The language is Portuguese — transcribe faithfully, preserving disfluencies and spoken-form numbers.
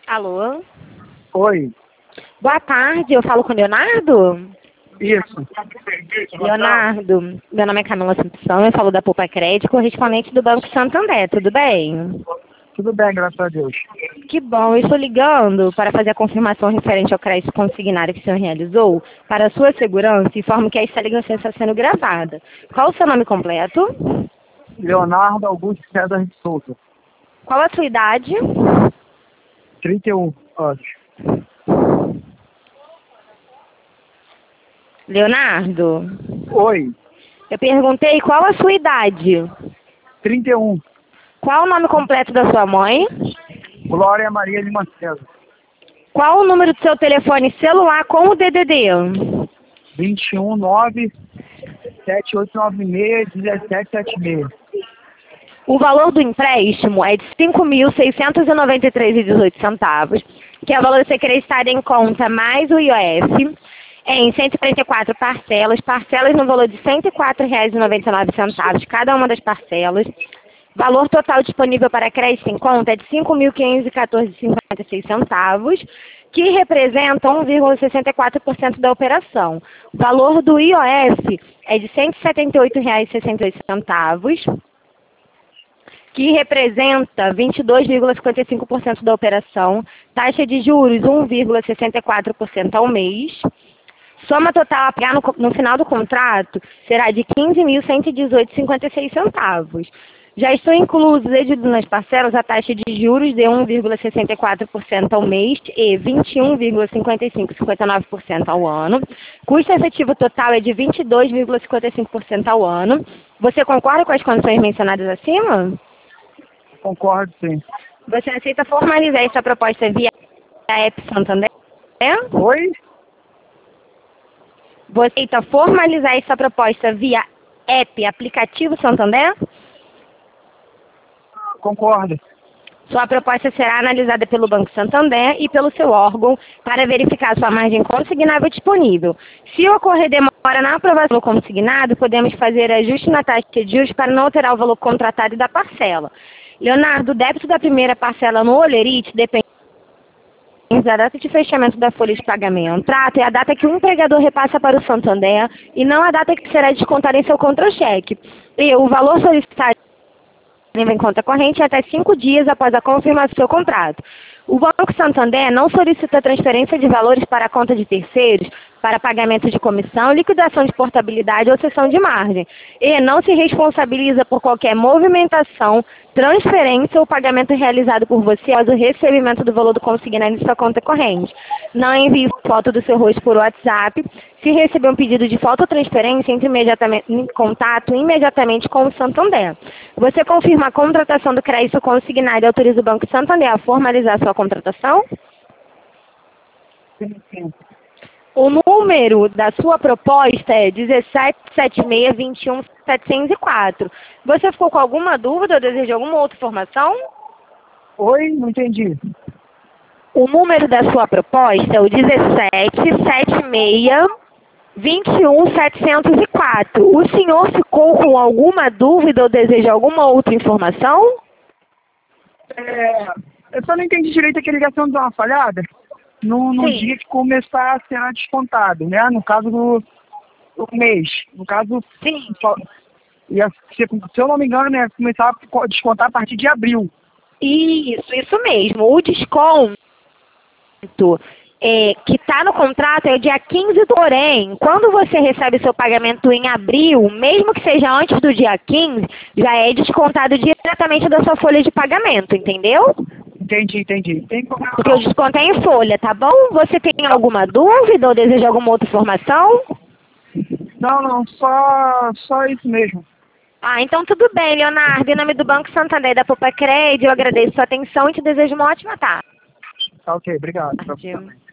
Alô? Oi. Boa tarde, eu falo com o Leonardo? Isso. Leonardo, meu nome é Camila Assumpção, eu falo da Poupa Crédito, correspondente do Banco Santander, tudo bem? Tudo bem, graças a Deus. Que bom, eu estou ligando para fazer a confirmação referente ao crédito consignário que o senhor realizou. Para a sua segurança, informo que esta ligação está sendo gravada. Qual o seu nome completo? Leonardo Augusto César de Souza. Qual a sua idade? trinta e um anos. Leonardo, Oi. eu perguntei qual a sua idade. trinta e um. Qual o nome completo da sua mãe? Glória Maria de César. Qual o número do seu telefone celular com o D D D? vinte e um, nove, sete oito nove seis, um sete sete seis. O valor do empréstimo é de cinco mil seiscentos e noventa e três reais e dezoito centavos, que é o valor a ser acrescentado em conta mais o I O F, em cento e quarenta e quatro parcelas, parcelas no valor de cento e quatro reais e noventa e nove centavos, cada uma das parcelas. Valor total disponível para crédito em conta é de cinco mil quinhentos e quatorze reais e cinquenta e seis centavos, que representa um vírgula sessenta e quatro por cento da operação. O valor do I O F é de cento e setenta e oito reais e sessenta e oito centavos, que representa vinte e dois vírgula cinquenta e cinco por cento da operação. Taxa de juros um vírgula sessenta e quatro por cento ao mês. Soma total a pagar no, no final do contrato será de quinze mil cento e dezoito reais e cinquenta e seis centavos. Já estão inclusos nas parcelas a taxa de juros de um vírgula sessenta e quatro por cento ao mês e vinte e um vírgula cinquenta e cinco por cento, cinquenta e nove por cento ao ano. Custo efetivo total é de vinte e dois vírgula cinquenta e cinco por cento ao ano. Você concorda com as condições mencionadas acima? Concordo, sim. Você aceita formalizar essa proposta via App Santander? Oi? Você aceita formalizar essa proposta via App, aplicativo Santander? Concordo. Sua proposta será analisada pelo Banco Santander e pelo seu órgão para verificar sua margem consignável disponível. Se ocorrer demora na aprovação do consignado, podemos fazer ajuste na taxa de juros para não alterar o valor contratado da parcela. Leonardo, o débito da primeira parcela no Olerite depende da data de fechamento da folha de pagamento. Trato é a data que o empregador repassa para o Santander e não a data que será descontada em seu contra-cheque. E o valor solicitado em conta corrente até cinco dias após a confirmação do seu contrato. O Banco Santander não solicita transferência de valores para a conta de terceiros para pagamento de comissão, liquidação de portabilidade ou cessão de margem. E não se responsabiliza por qualquer movimentação, transferência ou pagamento realizado por você após o recebimento do valor do consignado em sua conta corrente. Não envie foto do seu rosto por WhatsApp. Se receber um pedido de foto ou transferência, entre imediatamente em contato imediatamente com o Santander. Você confirma a contratação do crédito consignado e autoriza o Banco Santander a formalizar sua contratação? Sim, sim. O número da sua proposta é um sete sete seis, dois um, sete zero quatro. Você ficou com alguma dúvida ou deseja alguma outra informação? Oi? Não entendi. O número da sua proposta é o um sete sete seis, dois um, sete zero quatro. O senhor ficou com alguma dúvida ou deseja alguma outra informação? É, eu só não entendi direito que a ligação deu uma falhada no, no dia que começar a ser descontado, né? No caso do, do mês. No caso, Sim. Só, ia ser, se eu não me engano, né, começar a descontar a partir de abril. Isso, isso mesmo. O desconto é, que está no contrato é o dia quinze, porém, quando você recebe seu pagamento em abril, mesmo que seja antes do dia quinze, já é descontado diretamente da sua folha de pagamento, entendeu? Entendi, entendi. Tem Porque o desconto é em folha, tá bom? Você tem alguma dúvida ou deseja alguma outra informação? Não, não, só, só isso mesmo. Ah, então tudo bem, Leonardo. Em nome do Banco Santander e da Poupa Crédito, eu agradeço a sua atenção e te desejo uma ótima tarde. Tá ok, obrigado. Tarde.